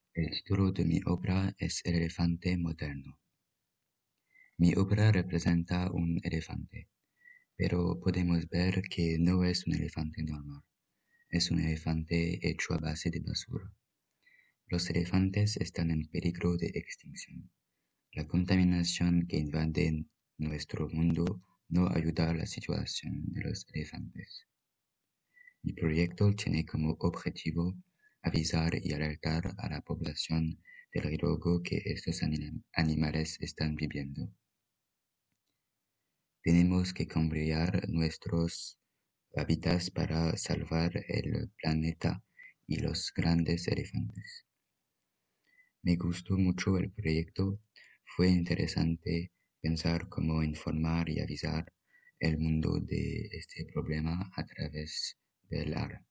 El título de mi obra es El elefante moderno. Mi obra representa un elefante, pero podemos ver que no es un elefante normal. Es un elefante hecho a base de basura. Los elefantes están en peligro de extinción. La contaminación que invade nuestro mundo no ayuda a la situación de los elefantes. Mi proyecto tiene como objetivo avisar y alertar a la población del riesgo que estos animales están viviendo. Tenemos que cambiar nuestros hábitats para salvar el planeta y los grandes elefantes. Me gustó mucho el proyecto, fue interesante pensar cómo informar y avisar el mundo de este problema a través del arte.